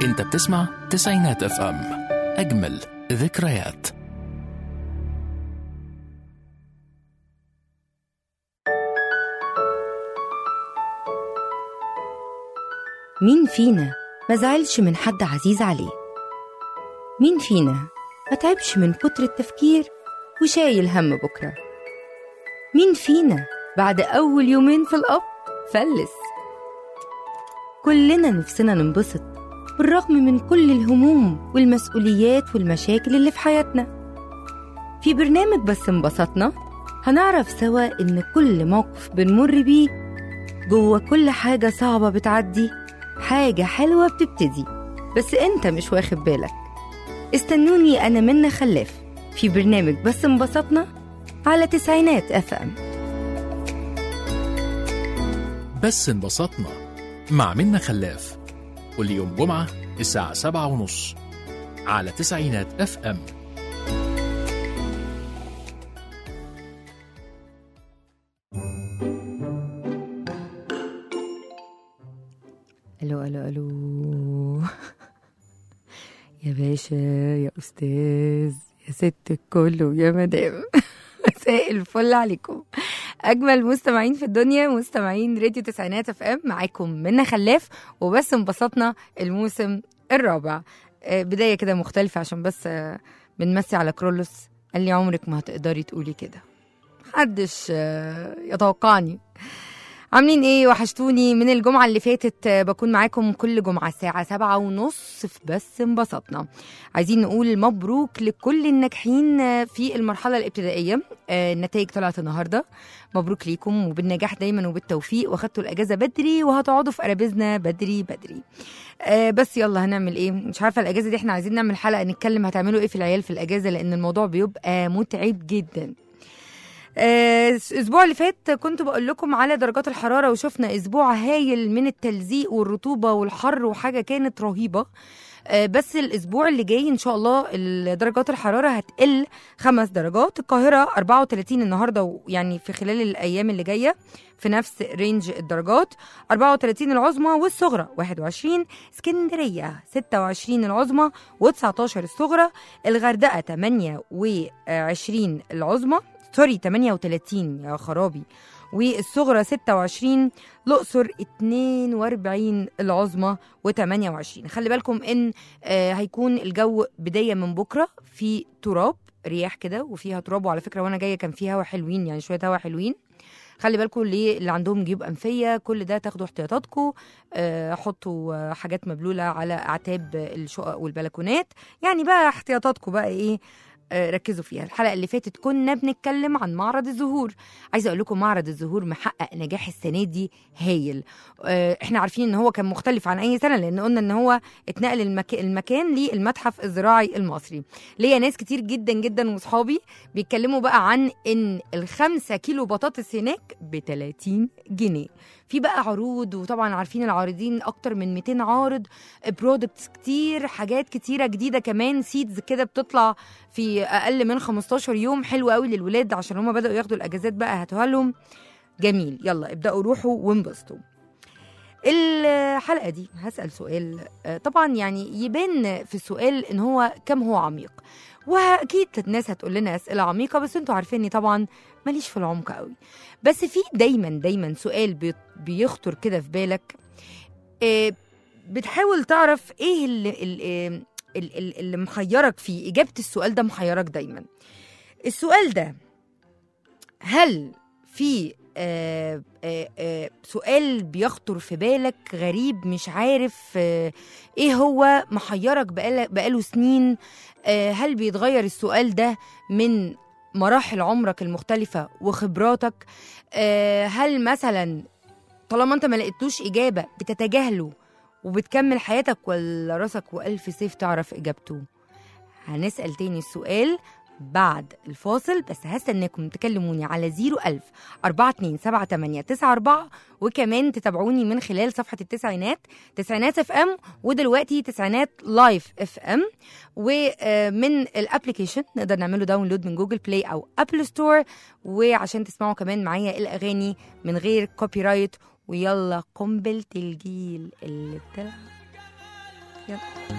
انت بتسمع تسعينات اف ام، اجمل ذكريات. مين فينا ما زعلش من حد عزيز عليه؟ مين فينا ما تعبش من كتر التفكير وشايل هم بكرة؟ مين فينا بعد أول يومين في القبر فلس؟ كلنا نفسنا ننبسط بالرغم من كل الهموم والمسؤوليات والمشاكل اللي في حياتنا. في برنامج بس انبسطنا هنعرف سوا إن كل موقف بنمر بيه جوه كل حاجة صعبة بتعدي حاجة حلوة بتبتدي، بس انت مش واخد بالك. استنوني أنا منى خلاف في برنامج بس انبسطنا على تسعينات اف ام. بس انبسطنا مع منى خلاف، كل يوم جمعة الساعة 7:30 على تسعينات اف ام. الو الو الو يا باشا، يا استاذ، يا ست الكل ويا مدام مساء الفل عليكم، اجمل مستمعين في الدنيا، مستمعين راديو تسعينات اف ام. معاكم منى خلاف وبس انبسطنا الموسم الرابع. بدايه كده مختلفه عشان بس بنمسي على كرولوس. قال لي عمرك ما هتقدري تقولي كده، محدش يتوقعني. عاملين ايه؟ وحشتوني. من الجمعة اللي فاتت بكون معاكم كل جمعة الساعة 7:30 في بس انبسطنا. عايزين نقول مبروك لكل الناجحين في المرحلة الابتدائية. النتائج طلعت النهاردة، مبروك ليكم وبالنجاح دايما وبالتوفيق، واخدتوا الأجازة بدري وهتقعدوا في قرابيزنا بدري بدري. بس يلا هنعمل ايه؟ مش عارفة الأجازة دي احنا عايزين نعمل حلقة نتكلم هتعملوا ايه في العيال في الأجازة، لأن الموضوع بيبقى متعب جدا. الاسبوع اللي فات كنت بقول لكم على درجات الحراره، وشفنا اسبوع هايل من التلزيق والرطوبه والحر وحاجه كانت رهيبه. بس الاسبوع اللي جاي ان شاء الله درجات الحراره هتقل 5 درجات. القاهره 34 النهارده، يعني في خلال الايام اللي جايه في نفس رينج الدرجات. 34 العظمى والصغرى 21. اسكندريه 26 العظمى و19 الصغرى. الغردقه 28 العظمى، سوري 38 يا خرابي، والصغرى 26. الأقصر 42 العظمى و28. خلي بالكم ان هيكون الجو بداية من بكرة في تراب، رياح كده وفيها تراب، وعلى فكرة وانا جاية كان فيها هوا حلوين، يعني شوية هوا حلوين. خلي بالكم اللي عندهم جيوب أنفية كل ده تاخدوا احتياطاتكم. حطوا حاجات مبلولة على أعتاب الشقق والبلكونات، يعني بقى احتياطاتكم بقى ايه، ركزوا فيها. الحلقة اللي فاتت كنا بنتكلم عن معرض الزهور. عايزة أقول لكم معرض الزهور محقق نجاح السنة دي هايل. احنا عارفين ان هو كان مختلف عن اي سنة، لان قلنا ان هو اتنقل المكان للمتحف الزراعي المصري. ليا ناس كتير جدا جدا وصحابي بيتكلموا بقى عن ان 5 كيلو بطاطس هناك ب30 جنيه. في بقى عروض، وطبعا عارفين العارضين اكتر من 200 عارض، برودكتس كتير، حاجات كتيرة جديدة، كمان سيدز كده بتطلع في اقل من 15 يوم، حلو قوي للولاد عشان هما بدأوا ياخدوا الاجازات بقى، هاتوها لهم. جميل، يلا ابدأوا روحوا وانبسطوا. الحلقة دي هسأل سؤال، طبعا يعني يبان في السؤال ان هو كم هو عميق، واكيد الناس هتقول لنا اسئله عميقه، بس انتوا عارفيني طبعا ماليش في العمق قوي. بس في دايما سؤال بيخطر كده في بالك، بتحاول تعرف ايه اللي محيرك فيه. اجابه السؤال ده محيرك دايما. السؤال ده، هل في سؤال بيخطر في بالك غريب مش عارف ايه هو، محيرك بقاله سنين؟ هل بيتغير السؤال ده من مراحل عمرك المختلفة وخبراتك؟ هل مثلا طالما انت ما لقيتوش إجابة بتتجاهله وبتكمل حياتك، ولا راسك وألف سيف تعرف إجابته؟ هنسأل تاني السؤال بعد الفاصل، بس هستناكم تكلموني على 01000 427894، وكمان تتابعوني من خلال صفحة التسعينات، تسعينات اف ام، ودلوقتي تسعينات لايف اف ام. ومن الابليكيشن نقدر نعمله داونلود من جوجل بلاي او ابل ستور، وعشان تسمعوا كمان معايا الاغاني من غير كوبي رايت. ويلا قنبلة الجيل اللي بتلعب يلا.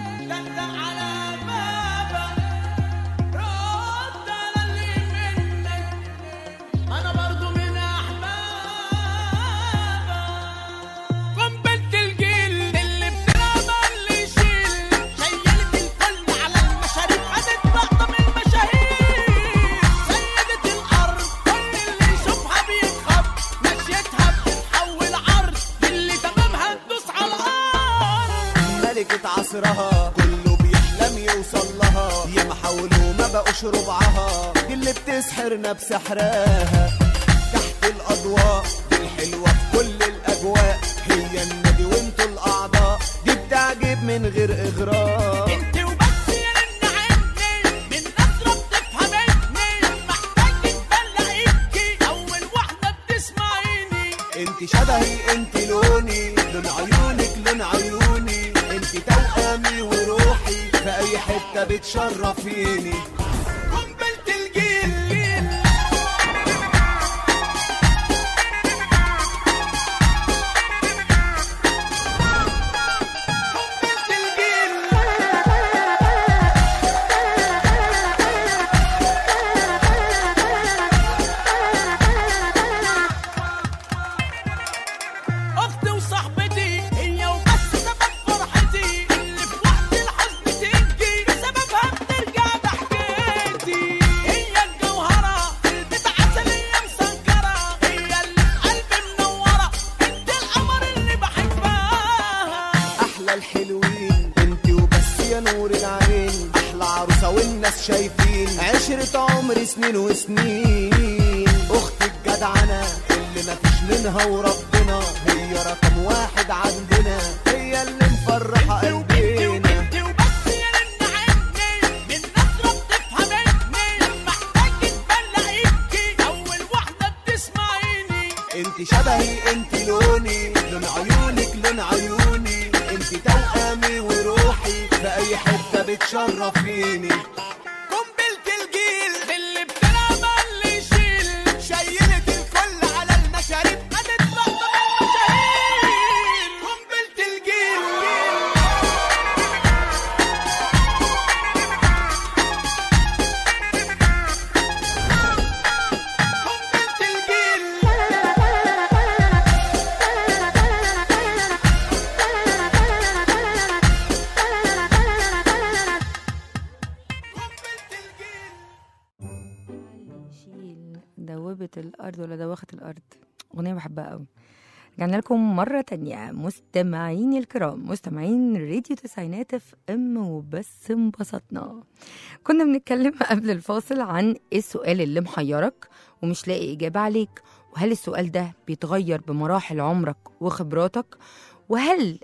عصرها كله بيحلم يوصل لها، يا ما حاولوا ما بقوش ربعها، دي اللي بتسحرنا بسحرها تحت الأضواء، دي الحلوة في كل الأجواء، هي النادي وانتوا الأعضاء، دي بتعجب من غير إغراء. انت وبس يا لن عيني من نظرة بتفهميني، محتاج تبلعيكي أول واحدة بتسمعيني. انت شبهي انت لوني، لون عيونك لون عيوني، انت توأمي وروحي في اي حتة بتشرفيني. قنبلة الجيل أختي وصاحبتي، هي وبس سبب فرحتي، اللي في وقت الحزن تجي بسببها بترجع ضحكتي. هي الجوهرة البيت عسلية مسكرة، هي اللي في قلبي منورة، انت القمر اللي بحبها. احلى الحلوين انت وبس يا نور العين، احلى عروسة والناس شايفين، عشرة عمر سنين وسنين. اختي الجدعنة اللي مفيش منها وربنا، هي رقم واحد عندنا، هي اللي مفرحة قلبنا. انت وبس يا لن عيني من نظرة بتفهميني، محتاج تبلعيكي أول واحدة بتسمعيني. انت شبهي انت لوني، لون عيونك لون عيوني، انت توأمي وروحي في اي حتة بتشرفيني. قنبلة الجيل اللي بتلعب اللي يشيل، شيلت الكل على المشاريب، خدت لقطة من المشاهير. قنبلة الجيل قنبلة الجيل شيل دوبت الأرض ولا دوخت الأرض، أغنية بحبها قوي. رجعنا لكم مرة تانية مستمعين الكرام، مستمعين راديو تسعينات اف ام، وبس انبسطنا. كنا بنتكلم قبل الفاصل عن ايه السؤال اللي محيرك ومش لاقي إجابة عليك، وهل السؤال ده بيتغير بمراحل عمرك وخبراتك، وهل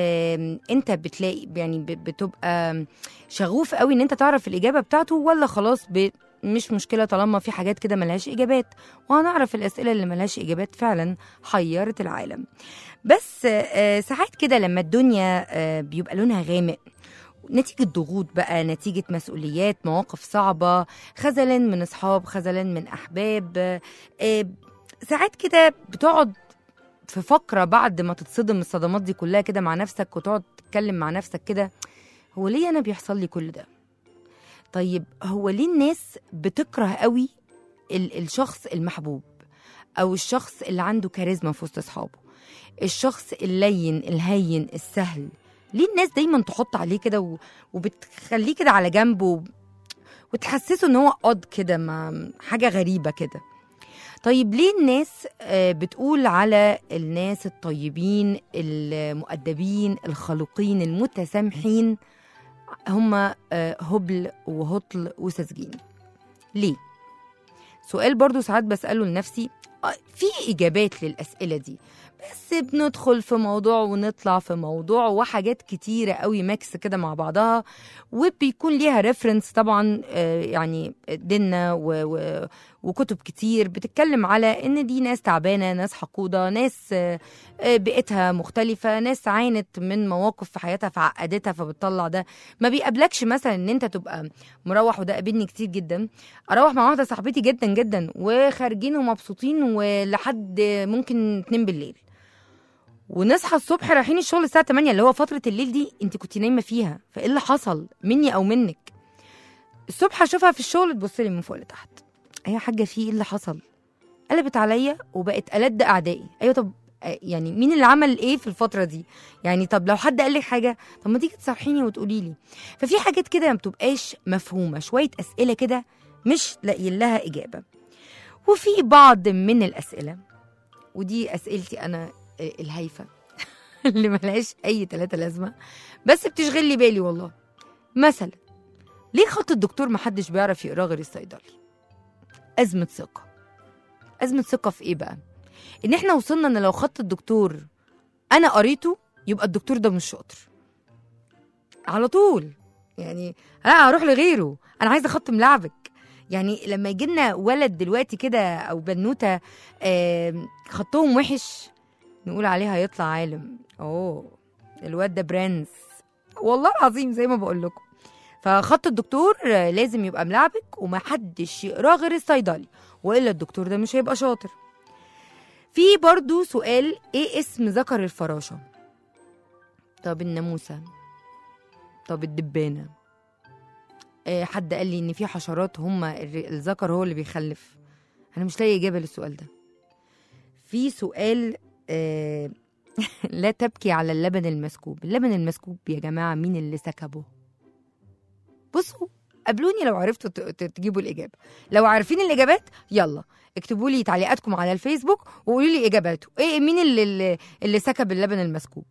انت بتلاقي يعني بتبقى شغوف قوي ان انت تعرف الإجابة بتاعته، ولا خلاص مش مشكلة طالما في حاجات كده ملهاش إجابات. وهنعرف الأسئلة اللي ملهاش إجابات فعلا حيرت العالم. بس ساعات كده لما الدنيا بيبقى لونها غامق، نتيجة ضغوط بقى، نتيجة مسؤوليات، مواقف صعبة، خذلان من أصحاب، خذلان من أحباب، ساعات كده بتقعد في فقرة بعد ما تتصدم الصدمات دي كلها كده مع نفسك، وتقعد تتكلم مع نفسك كده، هو ليه أنا بيحصل لي كل ده؟ طيب هو ليه الناس بتكره قوي الشخص المحبوب، أو الشخص اللي عنده كاريزما في وسط أصحابه، الشخص اللين الهين السهل؟ ليه الناس دايما تحط عليه كده وبتخليه كده على جنبه وتحسسه ان هو قد كده، مع حاجة غريبة كده؟ طيب ليه الناس بتقول على الناس الطيبين المؤدبين الخلوقين المتسامحين هم هبل وهطل وسذجين؟ ليه؟ سؤال برضو ساعات بسأله لنفسي. في إجابات للأسئلة دي، بس بندخل في موضوع ونطلع في موضوع، وحاجات كتيرة قوي ماكس كده مع بعضها، وبيكون ليها ريفرنس طبعا، يعني ديننا وكتب كتير بتتكلم على ان دي ناس تعبانة، ناس حقودة، ناس بيئتها مختلفة، ناس عانت من مواقف في حياتها فعقدتها فبتطلع ده. ما بيقابلكش مثلا ان انت تبقى مروح، وده قابلني كتير جدا، اروح مع واحدة صاحبتي جدا جدا وخارجين ومبسوطين ولحد ممكن 2 بالليل، ونصحى الصبح رايحين الشغل الساعه 8 اللي هو فتره الليل دي انت كنت نايمه فيها، فايه اللي حصل مني او منك؟ الصبح اشوفها في الشغل تبص لي من فوق لتحت، ايه يا حاجه في ايه اللي حصل؟ قلبت عليا وبقت ألد اعدائي. ايوه طب يعني مين اللي عمل ايه في الفتره دي؟ يعني طب لو حد قال لك حاجه طب ما تيجي تصحيني وتقولي لي. ففي حاجات كده ما بتبقاش مفهومه، شويه اسئله كده مش لاقيين لها اجابه. وفي بعض من الاسئله، ودي اسئلتي انا الهايفه اللي ملهاش اي 3 لازمه بس بتشغل لي بالي والله. مثلا ليه خط الدكتور محدش بيعرف يقراه غير الصيدلي؟ ازمه ثقه. ازمه ثقه في ايه بقى؟ ان احنا وصلنا ان لو خط الدكتور انا قريته يبقى الدكتور ده مش شاطر على طول، يعني انا هروح لغيره، انا عايزه خط ملعبك. يعني لما يجي لنا ولد دلوقتي كده او بنوته خطهم وحش نقول عليه هيطلع عالم، الواد ده برنس، والله العظيم زي ما بقول لكم. فخط الدكتور لازم يبقى ملعبك ومحدش يقراه غير الصيدلي، والا الدكتور ده مش هيبقى شاطر. في برضو سؤال، ايه اسم ذكر الفراشة؟ طب الناموسة، طب الدبانة. حد قال لي ان في حشرات هم الذكر هو اللي بيخلف. انا مش لاقي اجابة للسؤال ده. في سؤال لا تبكي على اللبن المسكوب. اللبن المسكوب يا جماعة مين اللي سكبه؟ بصوا قابلوني لو عرفتوا تجيبوا الإجابة. لو عارفين الإجابات يلا اكتبوا لي تعليقاتكم على الفيسبوك وقولوا لي إجاباته. ايه مين اللي سكب اللبن المسكوب؟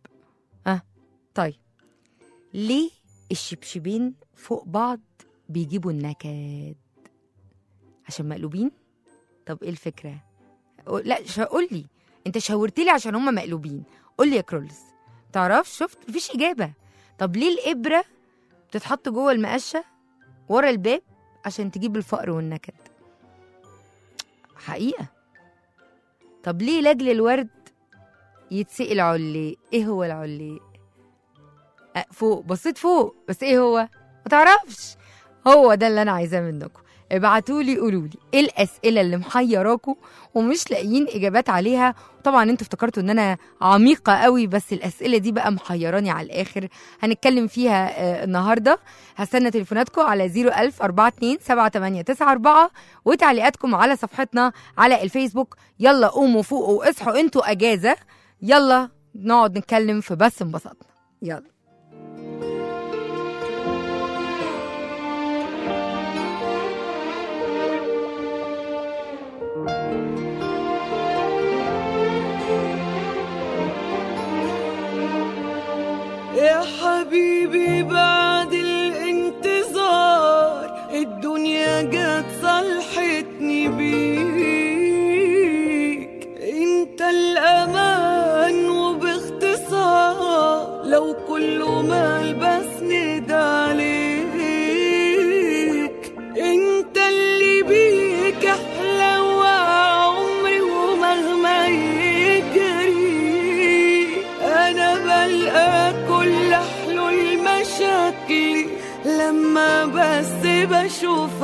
طيب ليه الشبشبين فوق بعض بيجيبوا النكد؟ عشان مقلوبين؟ طب ايه الفكرة؟ لا قول لي انت شاورت لي عشان هم مقلوبين، قول لي يا كرولز. تعرفش؟ شفت مفيش إجابة. طب ليه الإبرة بتتحط جوه المقشة ورا الباب؟ عشان تجيب الفقر والنكد. حقيقة. طب ليه لاجل الورد يتسقي العلي؟ ايه هو العلي؟ فوق، بصيت فوق بس ايه هو؟ ما تعرفش. هو ده اللي انا عايزاه منكم. ابعتولي قولولي ايه الاسئله اللي محيراكم ومش لاقيين اجابات عليها. طبعا انتوا افتكرتوا ان انا عميقه قوي، بس الاسئله دي بقى محيراني على الاخر. هنتكلم فيها النهارده. هستنى تليفوناتكم على 010427894 وتعليقاتكم على صفحتنا على الفيسبوك. يلا قوموا فوقوا واصحوا، انتوا اجازه. يلا نقعد نتكلم في بس انبسطنا. يلا. يا حبيبي بعد الانتظار الدنيا جت صلحتني بيك، انت الامان وباختصار لو كله مال بس ندى عليك، انت اللي بيك احلى وعمري ومهما يجري انا بلقى كل حلول مشاكلي لما بس بشوف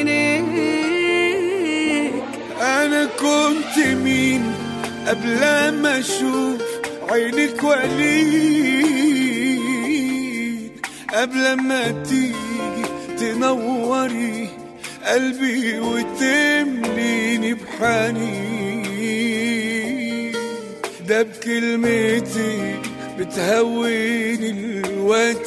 عينيك. أنا كنت مين قبل ما أشوف عينك وليد، قبل ما تيجي تنوري قلبي وتمليني بحنين، ده بكلمتي بتهوني الوقت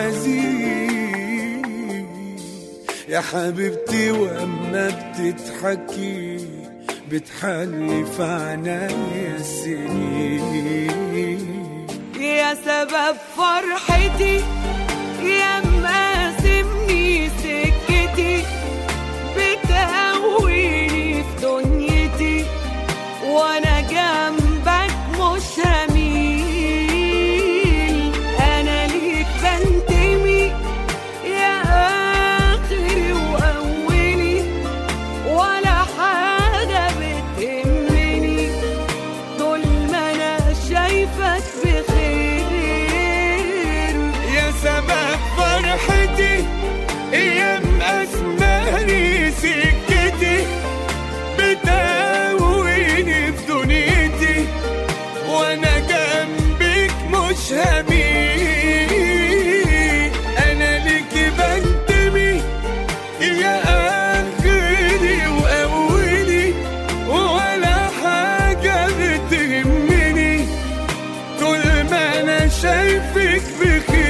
الحزين يا حبيبتي، واما بتضحكي بتحلي في عنايا السنين، يا سبب فرحتي يا مقاسمني سكتي، بتقويني في دنيتي وانا جنبك مش هميل، انا ليك بنتمي يا اخري واولي ولا حاجه بتهمني طول ما انا شايفك بخير، يا سبب فرحتي يا مقاسماني سكتي، بتقويني في دنيتي وانا جنبك مش همين، انا ليكي بنتمي يا اخري واولي، ولا حاجه بتهمني طول ما انا شايفك بخير.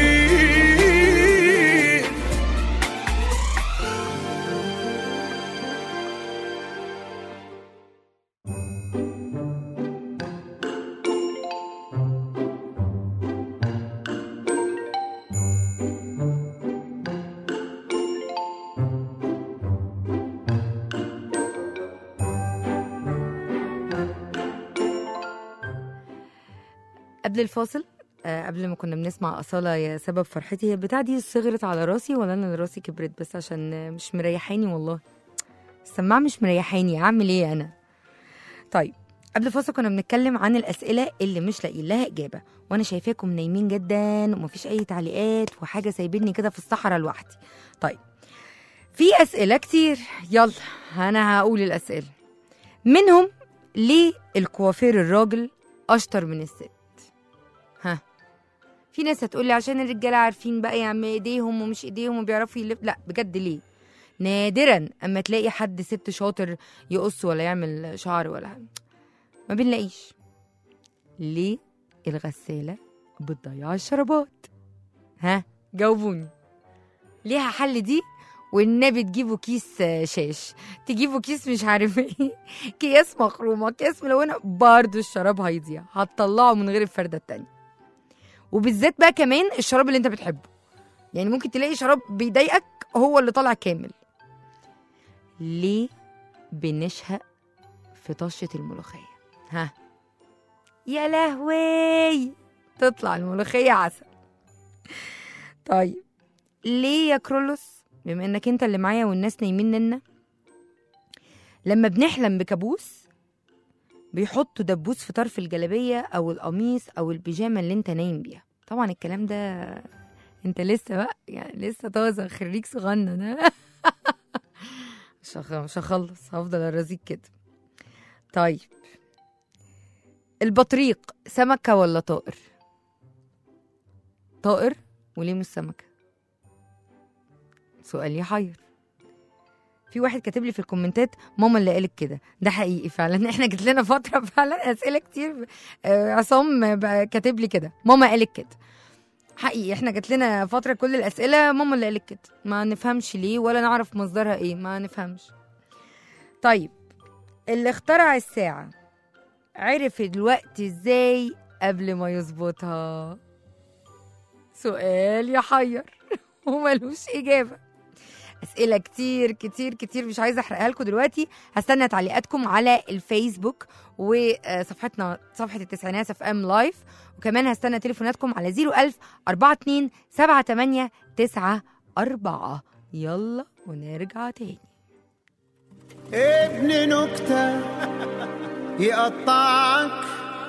قبل الفاصل قبل ما كنا بنسمع أصالة يا سبب فرحتي، هي البتاع دي صغرت على راسي ولا أنا اللي راسي كبرت؟ بس عشان مش مريحاني والله، السماعة مش مريحاني، أعمل إيه أنا؟ طيب قبل الفاصل كنا بنتكلم عن الأسئلة اللي مش لاقيين لها إجابة، وأنا شايفاكم نايمين جدا ومفيش أي تعليقات وحاجة سايبيني كده في الصحراء لوحدي. طيب في أسئلة كتير، يلا أنا هقول الأسئلة منهم. ليه الكوافير الراجل أشطر من الست؟ ها، في ناس هتقولي عشان الرجاله عارفين بقى يعمل ايديهم ومش ايديهم وبيعرفوا يلف. لا بجد، ليه؟ نادرا اما تلاقي حد ست شاطر يقص ولا يعمل شعر ولا ما بنلاقيش. ليه الغساله بتضيع الشرابات؟ ها جاوبوني. ليها حل دي؟ والنبي تجيبوا كيس شاش، تجيبوا كيس مش عارف ايه، كيس مخرومه، كيس ملونه، برضه الشراب هيضيع، هتطلعه من غير الفرده التانية. وبالذات بقى كمان الشراب اللي انت بتحبه، يعني ممكن تلاقي شراب بيضايقك هو اللي طالع كامل. ليه بنشهق في طشة الملوخية؟ ها يا لهوي، تطلع الملوخية عسل. طيب ليه يا كرولوس، بما انك انت اللي معايا والناس نايمين لنا، لما بنحلم بكابوس بيحطوا دبوس في طرف الجلابية او القميص او البيجامة اللي انت نايم بيها؟ طبعا الكلام ده انت لسه بقى يعني لسه طازة خريج صغنن مش هخلص، هفضل ارازيك كده. طيب البطريق سمكة ولا طائر؟ طائر، وليه مش سمكة؟ سؤال يحير. في واحد كاتب لي في الكومنتات ماما اللي قالت كده، ده حقيقي فعلا، احنا جت لنا فتره فعلا اسئله كتير. عصام كاتب لي كده ماما قالت كده، حقيقي احنا جت لنا فتره كل الاسئله ماما اللي قالت كده، ما نفهمش ليه ولا نعرف مصدرها ايه، ما نفهمش. طيب اللي اخترع الساعه عرف الوقت ازاي قبل ما يظبطها؟ سؤال يحير وملوش اجابه. أسئلة كتير كتير كتير مش عايزة أحرقها لكم دلوقتي، هستنى تعليقاتكم على الفيسبوك وصفحتنا صفحة التسعينات اف ام لايف، وكمان هستنى تليفوناتكم على 010427894. يلا ونرجع تاني. ابن نكتة يقطعك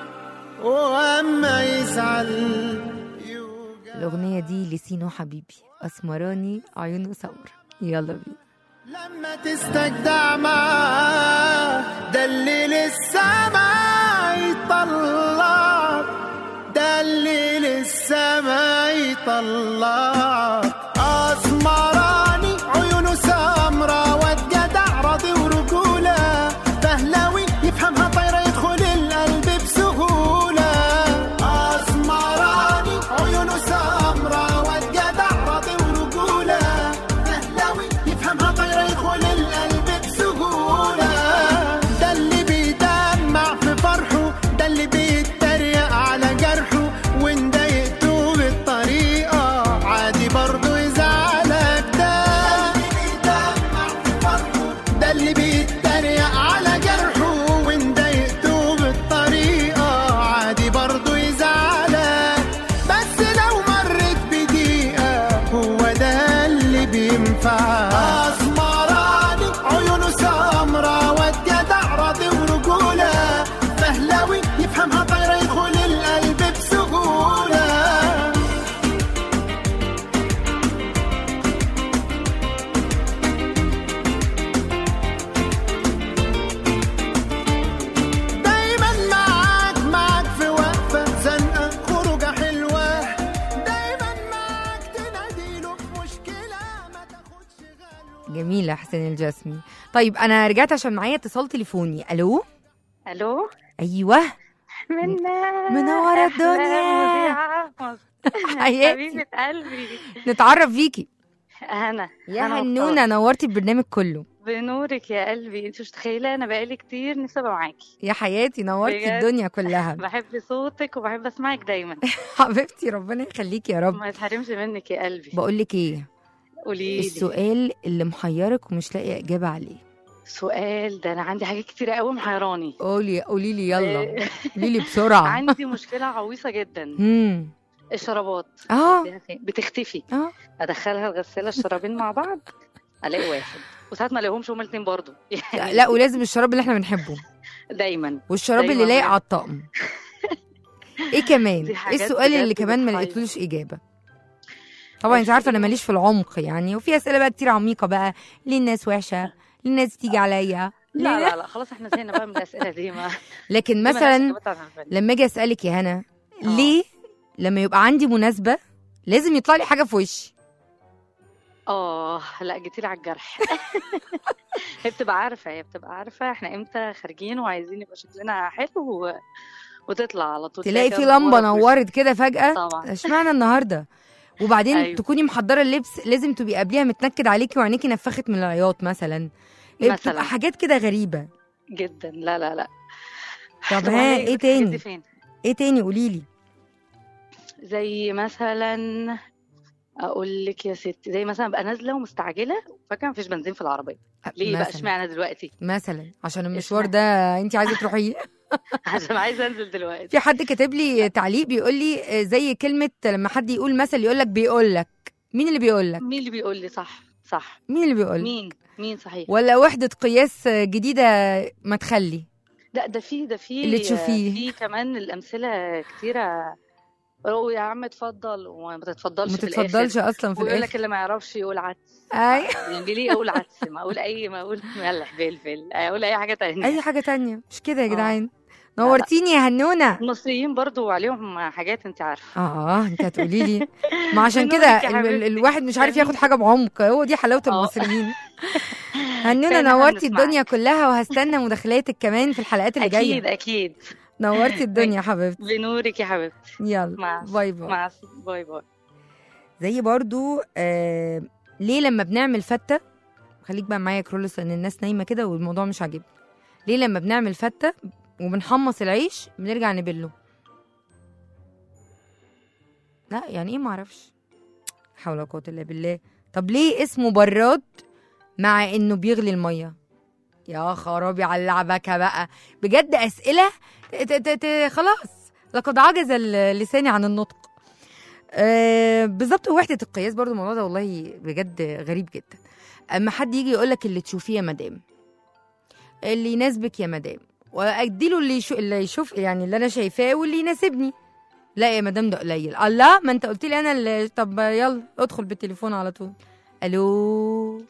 وأما يزعل. الأغنية دي لسينو حبيبي، أسمراني عيونه سمر. يلا بينا. لما تستجدع معاه ده اللي لسه ما يطلعك، ده اللي لسه ما يطلعك. أسمراني عيونه سمرة واد جدع راضي ورجولة، فهلاوي يفهمها طايرة يدخل القلب بسهولة. أسمراني عيونه سمرة واد جدع راضي ورجولة، يفهمها طايرة يدخل القلب بسهولة. ده اللي بيدمع في فرحه، ده اللي بيتريق على جرحه، وان ضايقته بالطريقة عادي برضه حسين الجسمي. طيب انا رجعت عشان معايا اتصال تليفوني. الو. الو. ايوه منورة الدنيا حياتي حبيبة قلبي. نتعرف بيكي انا يا أنا هنونة، نورتي البرنامج كله. بنورك يا قلبي، انت مش متخيله انا بقالي كتير نفسي ابقى معاكي. يا حياتي نورتي بجد. الدنيا كلها. بحب صوتك وبحب اسمعك دايما. حبيبتي ربنا يخليكي يا رب. ما يتحرمش منك يا قلبي. بقول لك ايه، قولي لي السؤال اللي محيرك ومش لاقي اجابه عليه. سؤال ده، انا عندي حاجات كتيره قوي محيراني. قولي لي يلا، قولي لي بسرعه. عندي مشكله عويصه جدا. الشرابات بتختفي. ادخلها الغساله الشرابين مع بعض الاقي واحد، وساعات ما الاقيهمش هما الاثنين برضو. لا ولازم الشراب اللي احنا بنحبه دايما، والشراب دايماً اللي لايق بجد. على الطقم. ايه كمان؟ دي ايه حاجات السؤال اللي بجد كمان ما بتحير. لقيتلوش اجابه؟ طبعا انت عارفه انا ماليش في العمق يعني، وفي اسئله بقى كتير عميقه بقى. ليه الناس وحشه؟ ليه الناس تيجي عليا؟ لا خلاص احنا زهقنا بقى من الاسئله دي. ما لكن دي ملهاش مثلا إجابات عارفة. لما اجي اسالك يا هنا، ليه لما يبقى عندي مناسبه لازم يطلع لي حاجه في وشي؟ لا جيتيلي على الجرح. هي بتبقى عارفه احنا امتى خارجين وعايزين يبقى شكلنا حلو وتطلع على طول تلاقي كده في لمبه منورة في نورت كده فجاه. طبعا. اشمعنى النهارده؟ وبعدين أيوة. تكوني محضره اللبس، لازم تبقي قبليها متنكد عليكي وعينيكي نفخت من العياط مثلا. بتبقى حاجات كده غريبه جدا. لا طب طب ها عليك ايه بتحجزي تاني؟ فين؟ ايه تاني قوليلي. زي مثلا اقول لك يا ستي، زي مثلا ابقى نازله ومستعجله وفاكره مفيش بنزين في العربيه. ليه بقى؟ مثلاً. اشمعنى دلوقتي؟ مثلا عشان المشوار ده انت عايزه تروحيه. عشان عايزه انزل دلوقتي. في حد كاتب لي تعليق بيقول لي زي كلمه لما حد يقول مثل يقول لك بيقول لك. مين اللي بيقول لك؟ مين اللي بيقول لي؟ صح. مين اللي بيقول؟ مين صحيح؟ ولا وحده قياس جديده ما تخلي؟ لا ده في اللي تشوفيه. في كمان الامثله كتيره. يا عم اتفضل وما تتفضلش ما في الاخر. تتفضلش اصلا في ويقول لك الاخر. اللي ما يعرفش يقول عدس. اي يعني ليه اقول عدس؟ ما اقول ملح فلفل، اقول اي حاجه تانية. اي حاجه تانية مش كده يا جدعان. نورتيني يا هنونه. المصريين برضو عليهم حاجات انت عارفه. انت هتقولي لي. ما عشان كده بنورك يا حبيبتي. الواحد مش عارف ياخد حاجه بعمق، هو دي حلاوه المصريين. هنونه فعلا نورتي هنسمعك. الدنيا كلها، وهستنى مداخلاتك كمان في الحلقات اللي جايه. اكيد نورتي الدنيا يا حبيبتي. بنورك يا حبيبتي. يلا باي باي. باي باي. زي برضو ليه لما بنعمل فتة، خليك بقى معايا كرولس لان الناس نايمه كده والموضوع مش عاجبني. ليه لما بنعمل فتة وبنحمص العيش بنرجع نبله؟ لا يعني ايه؟ معرفش. حول ولا قوه الا بالله. طب ليه اسمه براد مع انه بيغلي الميه؟ يا خرابي على اللعبكه بقى بجد. اسئله خلاص لقد عجز لساني عن النطق. بالظبط. وحده القياس برضو الموضوع ده والله بجد غريب جدا. اما حد يجي يقولك اللي تشوفيه يا مدام، اللي يناسبك يا مدام، واديله اللي يشوف يعني اللي انا شايفاه واللي يناسبني. لا يا مدام ده قليل. الله، ما انت قلت لي انا اللي. طب يلا ادخل بالتليفون على طول. الو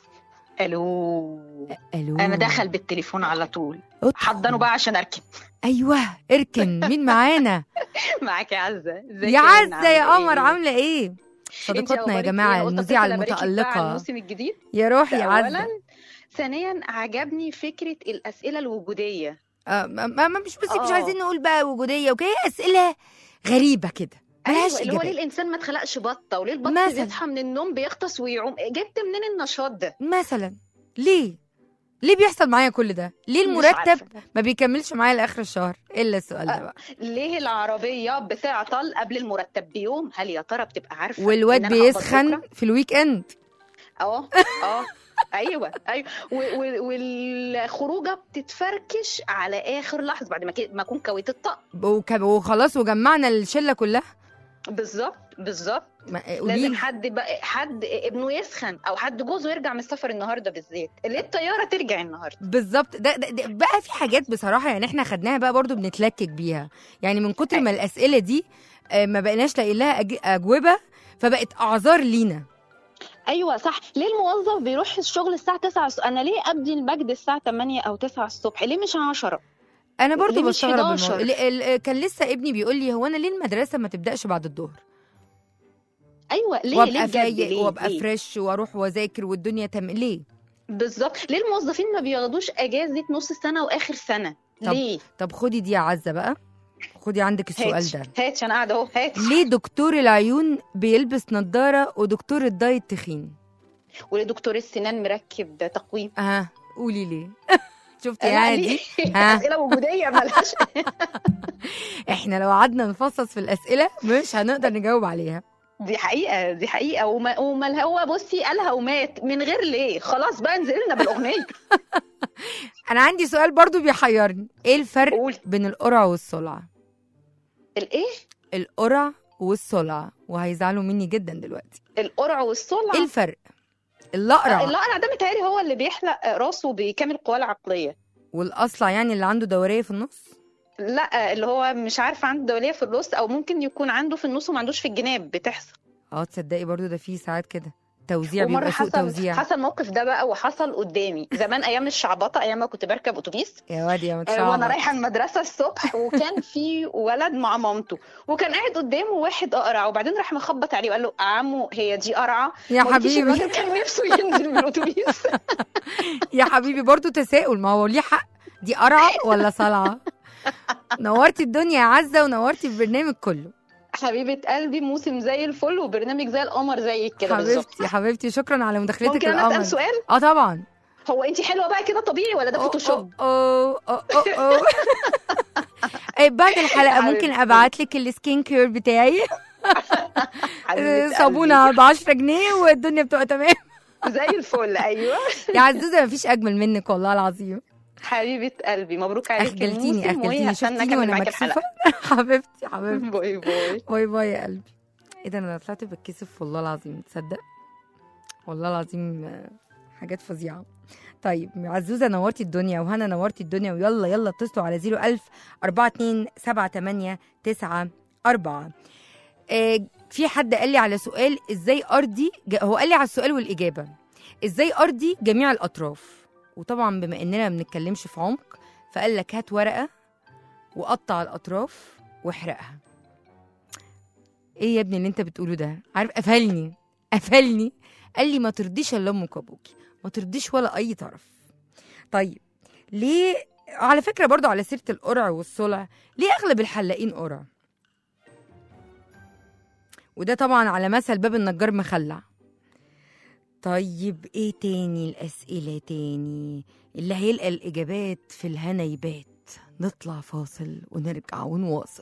انا دخل بالتليفون على طول. حضنه بقى عشان اركن. ايوه اركن. مين معانا؟ معاك يا عزه. يا عزه يا قمر، عامله ايه؟ صديقتنا يا جماعه المذيعه المتالقه. الموسم الجديد يا روحي يا عزه. اولا، ثانيا عجبني فكره الاسئله الوجوديه. مش عايزين نقول بقى وجوديه وكده، اسئله غريبه كده ملهاش اللي هو ليه اجابه. الانسان ما اتخلقش بطه؟ وليه البط مثلاً. بيصحى من النوم بيغطس ويعوم؟ جبت منين النشاط ده مثلا ليه بيحصل معايا كل ده؟ ليه المرتب ما بيكملش معايا لاخر الشهر؟ الا السؤال ده بقى. ليه العربيه بتعطل قبل المرتب بيوم؟ هل يا ترى بتبقى عارفه والواد بيسخن في الويك اند؟ ايوه والخروجه بتتفركش على اخر لحظه بعد ما اكون كويت الطقم وخلاص وجمعنا الشله كلها. بالظبط. لازم حد ابنه يسخن او حد جوزه يرجع من السفر النهارده بالذات. ليه الطياره ترجع النهارده؟ بالظبط. ده بقى في حاجات بصراحه يعني احنا خدناها بقى برضو بنتلكك بيها يعني من كتر ما الاسئله دي ما بقيناش لاقي لها اجوبه، فبقت اعذار لينا. ايوه صح. ليه الموظف بيروح الشغل الساعه 9 انا ليه ابدي المجد الساعه 8 او 9 الصبح؟ ليه مش 10؟ انا برضو بستغرب كان لسه ابني بيقول لي هو انا ليه المدرسه ما تبداش بعد الظهر؟ ايوه ليه؟ وابقى فايق وابقى فريش واروح واذاكر والدنيا ليه؟ بالظبط. ليه الموظفين ما بياخدوش اجازه نص السنه واخر سنه؟ ليه؟ طب خدي دي يا عزه بقى، خدي عندك السؤال ده. هات انا قاعده اهو. هات. ليه دكتور العيون بيلبس نظاره ودكتور الدايت تخين؟ وليه دكتور السنان مركب تقويم؟ قولي ليه. شفتي يعني اسئله وجوديه مالهاش. احنا لو قعدنا نفصص في الاسئله مش هنقدر نجاوب عليها. دي حقيقه، دي حقيقه. وما هو بصي قالها ومات من غير ليه. خلاص بقى انزل لنا بالاغنيه. انا عندي سؤال برضو بيحيرني، ايه الفرق بين القرع والصلع؟ الايه؟ القرع والصلع، وهيزعلوا مني جدا دلوقتي. القرع والصلع ايه الفرق؟ الأقرع ده متهيألي هو اللي بيحلق راسه بكامل القوى العقليه. والأصلع يعني اللي عنده دورية في النص؟ لا، اللي هو مش عارفه عنده دورية في النص، او ممكن يكون عنده في النص وما عندوش في الجناب، بتحصل. تصدقي برضو ده فيه ساعات كده توزيع، بيبقى سوء توزيع. حصل الموقف ده بقى وحصل قدامي زمان ايام الشعبطه، ايام ما كنت بركب اتوبيس يا واد يا متشعبط، وانا رايحه المدرسه الصبح، وكان في ولد مع مامته وكان قاعد قدامه واحد اقرع، وبعدين راح مخبط عليه وقال له عمو هي دي قرعه يا حبيبي؟ الراجل كان نفسه ينزل من الاتوبيس. يا حبيبي برضو تساؤل، ما هو ليه حق، دي قرعه ولا صلعه؟ نورتي الدنيا يا عزه ونورتي البرنامج كله. حبيبه قلبي، موسم زي الفل وبرنامج زي القمر زيك كده بالظبط. حبيبتي حبيبتي، شكرا على مداخلتك. ممكن انا اسال سؤال؟ طبعا. هو انت حلوه بقى كده طبيعي ولا ده فوتوشوب؟ بعد الحلقه ممكن ابعت لك السكين كير بتاعي. صابونه ب 10 جنيه والدنيا بتبقى تمام زي الفل. ايوه يا عزوزه، مفيش اجمل منك والله العظيم. حبيبه قلبي، مبروك عليك. اخجلتيني شفتيني وانا مكسوفه. حبيبتي باي باي باي باي يا قلبي. ايه ده، انا طلعت بتكسف والله العظيم، تصدق والله العظيم حاجات فظيعه. طيب عزوزه نورتي الدنيا، وهنا نورتي الدنيا، ويلا يلا اتصلوا على 01000 42 78 94. في حد قال لي على سؤال ازاي ارضي، هو قال لي على السؤال والاجابه ازاي ارضي جميع الاطراف، وطبعا بما اننا ما بنتكلمش في عمق فقال لك هات ورقه وقطع الاطراف واحرقها. ايه يا ابني اللي انت بتقوله ده؟ عارف قفلني قال لي ما ترضيش الا امك وابوكي، ما ترضيش ولا اي طرف. طيب ليه؟ على فكره برضو على سيره القرع والصلع، ليه اغلب الحلاقين قرع؟ وده طبعا على مثل باب النجار مخلع. طيب ايه تاني الاسئله تاني اللي هيلقى الاجابات في الهنيبات؟ نطلع فاصل ونرجع ونواصل.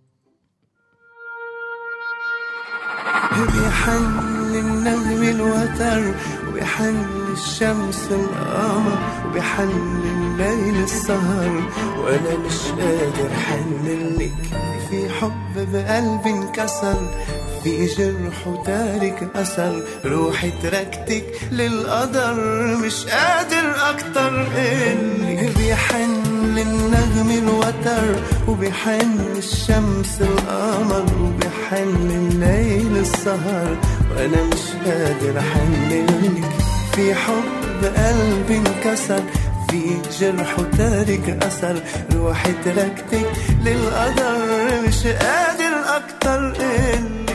بيحن النجم الوتر، وبيحن الشمس القمر، وبيحن الليل السهر، وانا مش قادر حنلك في حب بقلبي انكسر، في جرح وتارك أثر، روحي تركتك للقدر، مش قادر أكتر إنك. بيحن النجم الوتر، وبيحن الشمس القمر، وبيحن الليل السهر، وأنا مش قادر أحنلك في حب قلبي انكسر، في جرح وتارك أثر، روحي تركتك للقدر، مش قادر أكتر إنك.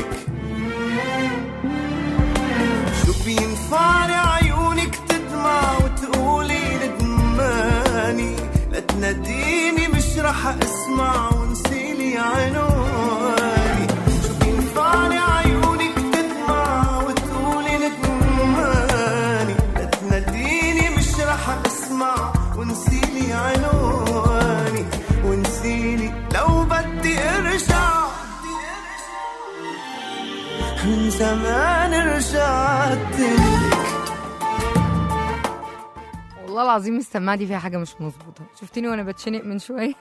بينفعني عيونك تدمع وتقولي ندماني، لا تناديني مش رح اسمع ونسيلي عنواني. شو بينفعني عيونك تدمع وتقولي ندماني، لا تناديني مش رح اسمع ونسيلي عنواني، ونسيلي لو بدي ارجع من زمان رجعت لك. والله العظيم السماعة دي فيها حاجة مش مظبوطة. شفتيني وانا بتشنق من شوية.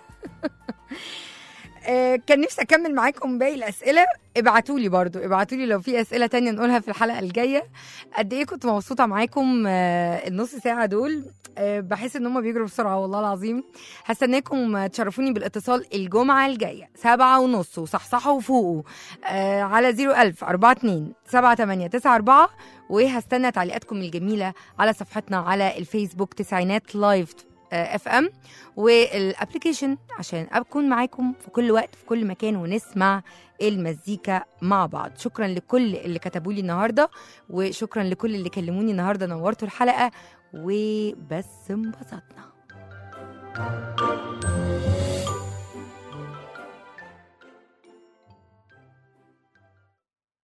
كان نفسي اكمل معاكم باقي الاسئله. ابعتولي لو في اسئله تانية نقولها في الحلقه الجايه. قد ايه كنت مبسوطه معاكم النص ساعه دول. بحس ان هم بيجروا بسرعه والله العظيم. هستناكم تشرفوني بالاتصال الجمعه الجايه 7:30 وصحصحوا وفوقوا على 01000 42 78 94. وهستنى تعليقاتكم الجميله على صفحتنا على الفيسبوك تسعينات لايف FM والابليكيشن عشان أكون معاكم في كل وقت في كل مكان ونسمع المزيكا مع بعض. شكرا لكل اللي كتبوا لي النهارده، وشكرا لكل اللي كلموني النهارده، نورتوا الحلقة وبس انبسطنا.